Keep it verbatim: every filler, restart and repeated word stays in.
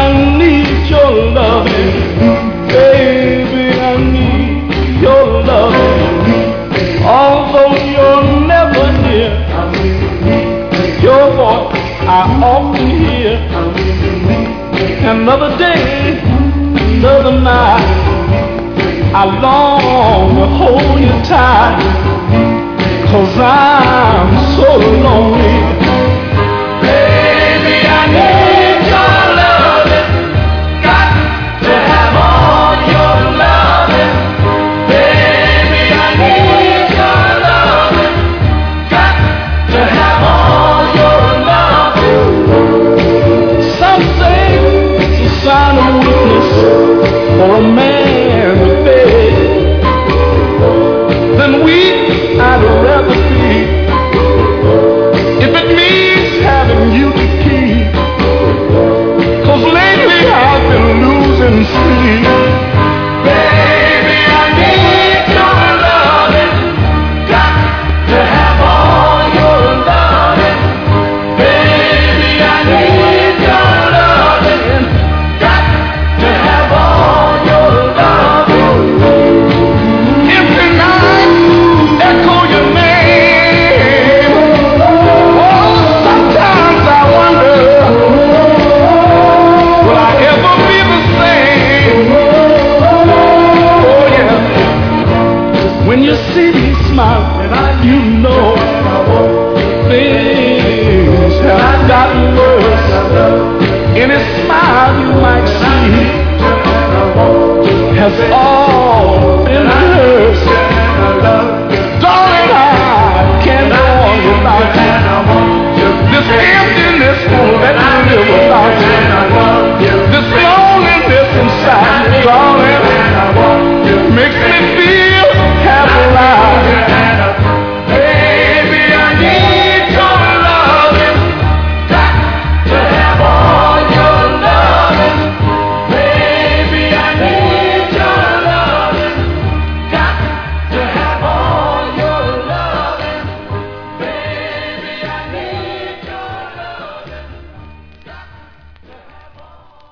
I need your loving. Baby, I need your loving. Although you're never near, your voice I often hear. Another day, another night, I long to hold you tight, 'cause I'm so lonely. Baby, I need your loving. Got to have all your loving. Baby, I need your loving. Got to have all your loving. Some say it's a sign of weakness for a man to beg. Then weak I'd rather be, if it means having you to keep. 'Cause lately I've been losing sleep. Baby, I need your loving. Got to have all your loving. Baby, I need your loving. Got to have all your loving. Every night echo your name. Oh, sometimes I wonder, will I ever be the same? Oh yeah. When you see me smile, you know things have gotten worse. And it's smile